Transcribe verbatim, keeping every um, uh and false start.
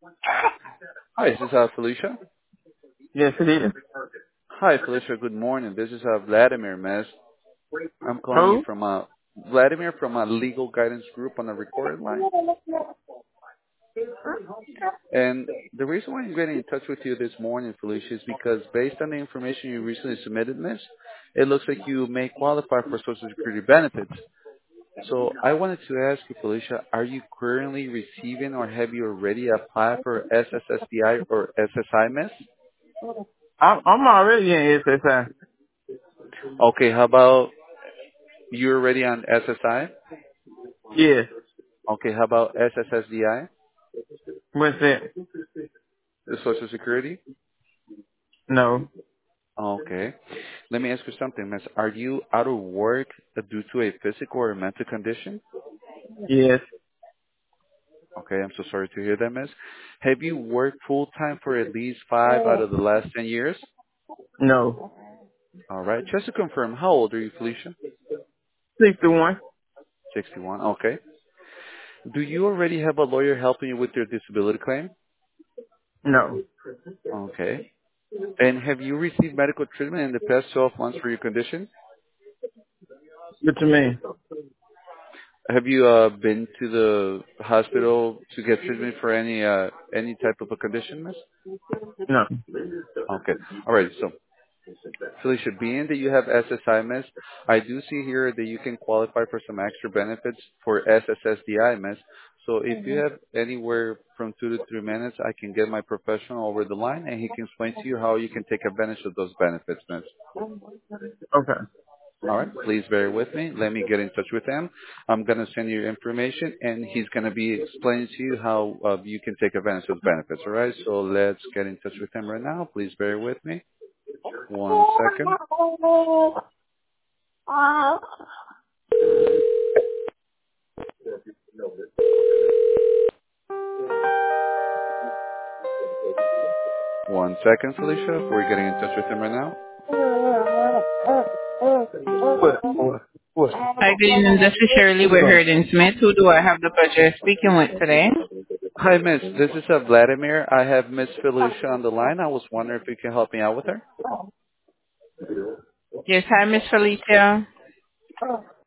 Hi, this is uh, Felicia. Yes, it is. Hi, Felicia. Good morning. This is uh, Vladimir, miss. I'm calling you Who? from uh, Vladimir from a legal guidance group on the recorded line. And the reason why I'm getting in touch with you this morning, Felicia, is because based on the information you recently submitted, miss, it looks like you may qualify for Social Security benefits. So I wanted to ask you, Felicia, are you currently receiving or have you already applied for S S S D I or S S I, miss? I'm, I'm already in S S I. Okay, how about you're already on S S I? Yes. Okay, how about S S S D I, What's that? the Social Security? No. Okay. Let me ask you something, miss. Are you out of work due to a physical or mental condition? Yes. Okay, I'm so sorry to hear that, miss. Have you worked full time for at least five out of the last ten years? No. All right. Just to confirm, how old are you, Felicia? sixty-one. sixty-one. Okay. Do you already have a lawyer helping you with your disability claim? No. Okay. And have you received medical treatment in the past twelve months for your condition? What you mean? Have you uh, been to the hospital to get treatment for any uh, any type of a condition, miss? No. Okay. All right. So, Felicia, being that you have S S I, miss, I do see here that you can qualify for some extra benefits for S S S D I, miss. So if you have anywhere from two to three minutes, I can get my professional over the line and he can explain to you how you can take advantage of those benefits, miss. Okay. All right, please bear with me. Let me get in touch with him. I'm going to send you information, and he's going to be explaining to you how uh, you can take advantage of the benefits. All right, so let's get in touch with him right now. Please bear with me. One second. One second, Felicia. We're getting in touch with him right now. What? What? What? Hi, good evening. This is Shirley What's with wrong? Hurd Smith. Who do I have the pleasure of speaking with today? Hi, Miss. This is uh, Vladimir. I have Miss Felicia on the line. I was wondering if you can help me out with her. Yes, hi, Miss Felicia.